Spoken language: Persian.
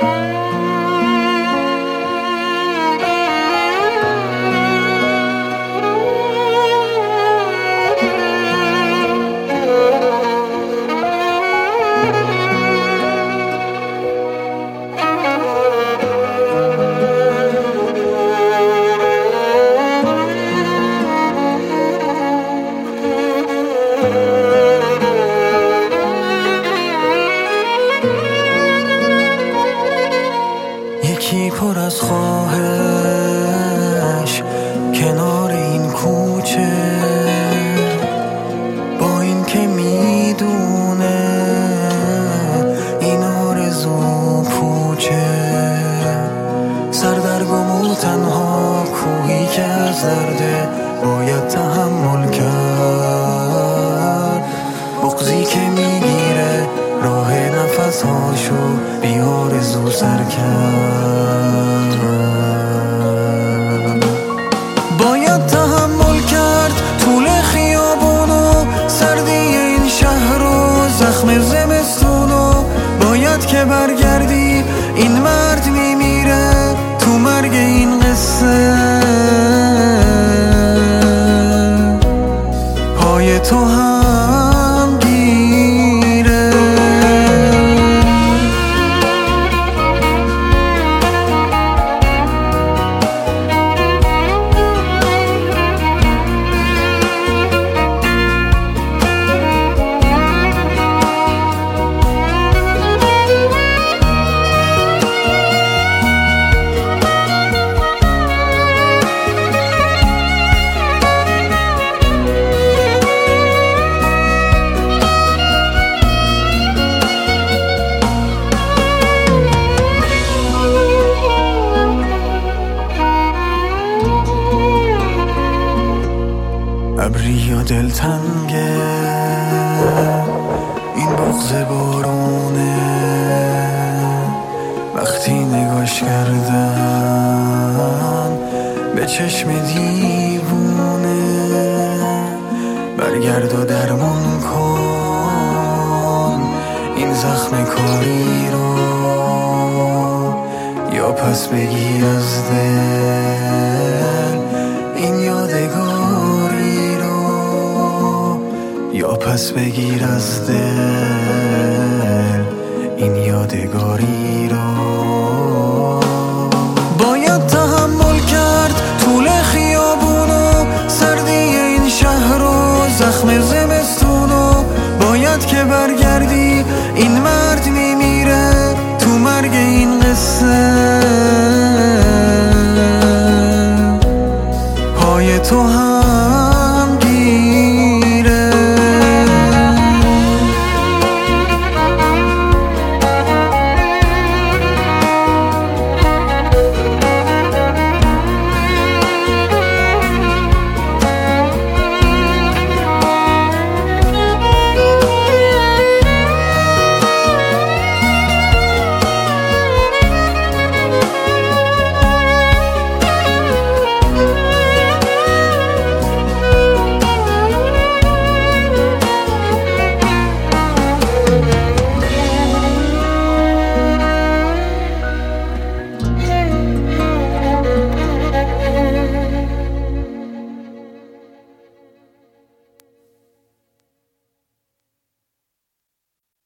یکی پر از خواهش کنار این کوچه، با این که میدونه این آرزو پوچه، سردرگم و تنها کوهی که از درده باید تحمل کرد، بغضی که میگیره راه نفسهاشو بی آرزو سر کرد. باید تحمل کرد طول خیابونو، سردی این شهر و زخم زمستونو. باید که برگردی این مرد میمیره تو مرگ این قصه، پای تو هم گیره. ابری یا دلتنگه این بغض بارونه، وقتی نگاش کردم به چشم دیوونه. برگرد و درمان کن این زخم کاری رو، یا پس بگیر از دل این یادگاری رو، یا پس بگیر از دل این یادگاری